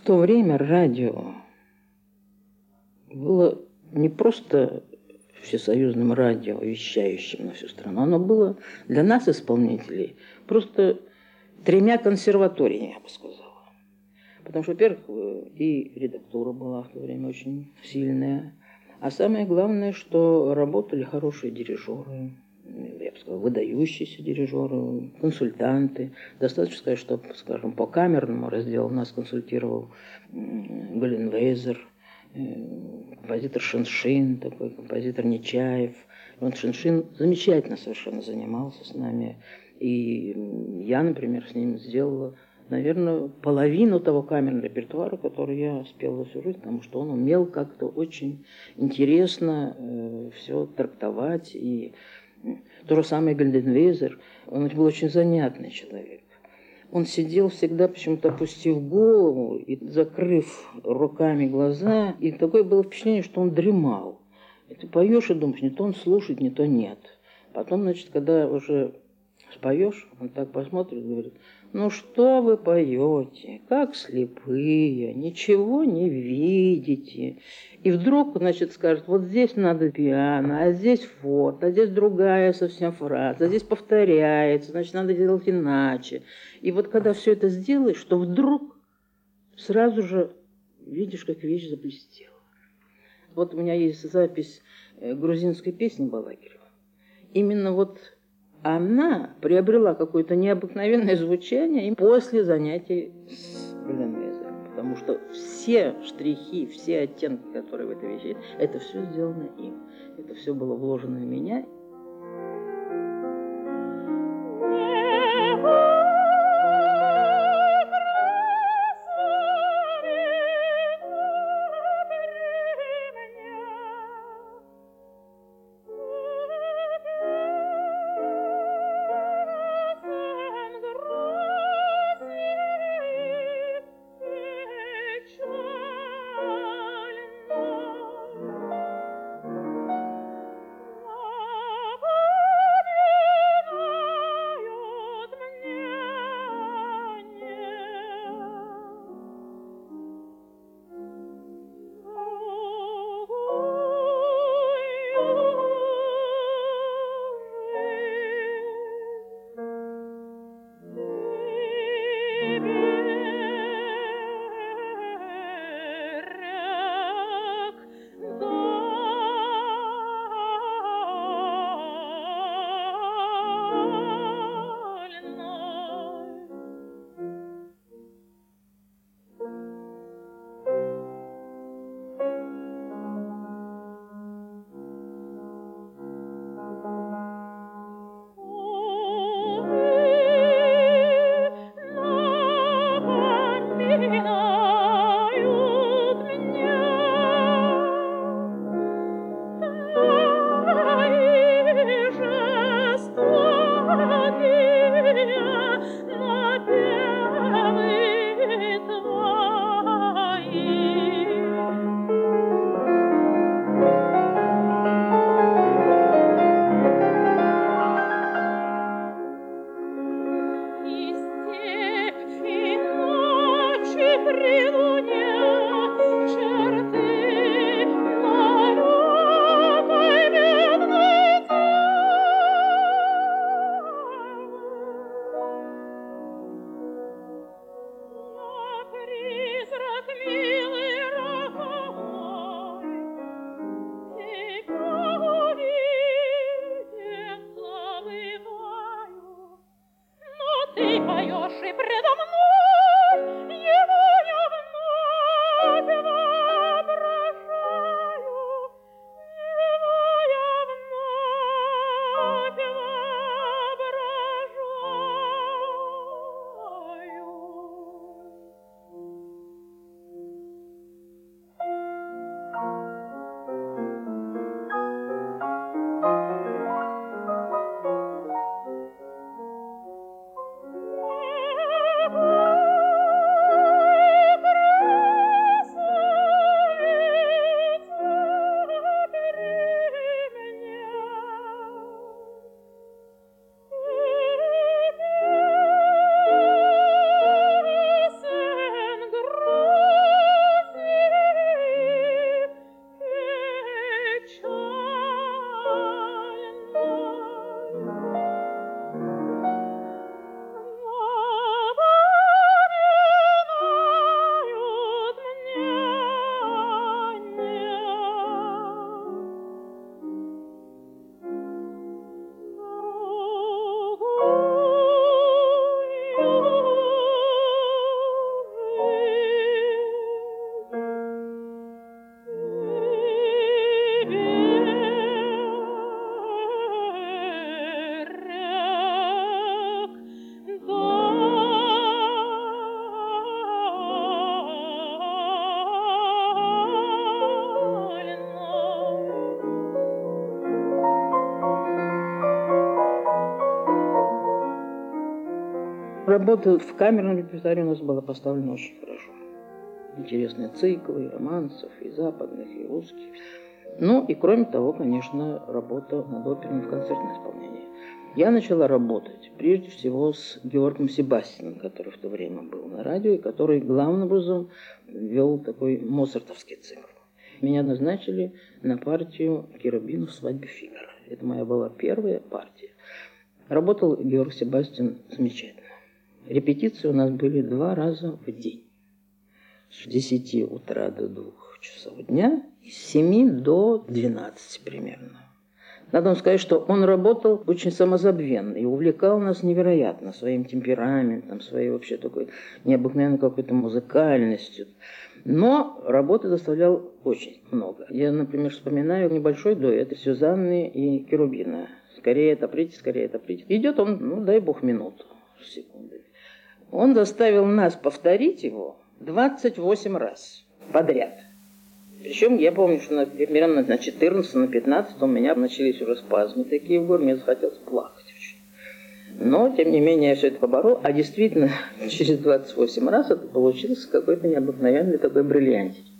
то время радио было не просто всесоюзным радио, вещающим на всю страну. Оно было для нас, исполнителей, просто 3 консерваториями, я бы сказала. Потому что, во-первых, и редактура была в то время очень сильная. А самое главное, что работали хорошие дирижеры, я бы сказала, выдающиеся дирижеры, консультанты. Достаточно сказать, что, скажем, по камерному разделу нас консультировал Галленвейзер, композитор Шиншин, такой композитор Нечаев. Он Шиншин замечательно совершенно занимался с нами. И я, например, с ним сделала, наверное, половину того камерного репертуара, который я спела всю жизнь, потому что он умел как-то очень интересно все трактовать. И то же самое Галленвейзер, он был очень занятный человек. Он сидел всегда почему-то опустив голову и закрыв руками глаза, и такое было впечатление, что он дремал. И ты поешь и думаешь, не то он слушает, не то нет. Потом, значит, когда уже споешь, он так посмотрит и говорит: ну что вы поете, как слепые, ничего не видите. И вдруг, значит, скажет: вот здесь надо пиано, а здесь форт, а здесь другая совсем фраза, а здесь повторяется, значит, надо делать иначе. И вот когда все это сделаешь, что вдруг сразу же видишь, как вещь заблестела. Вот у меня есть запись грузинской песни Балакирева. Именно вот она приобрела какое-то необыкновенное звучание и после занятий с Галленвейзером. Потому что все штрихи, все оттенки, которые в этой вещи есть, это все сделано им. Это все было вложено в меня. Ты поешь и предо мной его явно. работа в камерном репертуаре у нас была поставлена очень хорошо. Интересные циклы, романсов, и западных, и русских. Ну, и кроме того, конечно, работа над операми в концертном исполнении. Я начала работать, прежде всего, с Георгом Себастьяном, который в то время был на радио, и который главным образом вел такой моцартовский цикл. Меня назначили на партию Керубина в «Свадьбе Фигаро». Это моя была первая партия. Работал Георг Себастьян замечательно. Репетиции у нас были 2 раза в день. С 10 утра до 2 часов дня, и с 7 до 12 примерно. Надо вам сказать, что он работал очень самозабвенно и увлекал нас невероятно своим темпераментом, своей вообще такой необыкновенной какой-то музыкальностью. Но работы доставлял очень много. Я, например, вспоминаю небольшой дуэт Сюзанны и Керубина. Скорее отоприте, скорее отоприте. Идет он, ну дай бог, минуту, секунды. Он заставил нас повторить его 28 раз подряд. Причем я помню, что примерно на 14, на 15 у меня начались уже спазмы такие в горле, мне захотелось плакать очень. Но, тем не менее, я все это поборол, а действительно, через 28 раз это получился какой-то необыкновенный такой бриллиантик.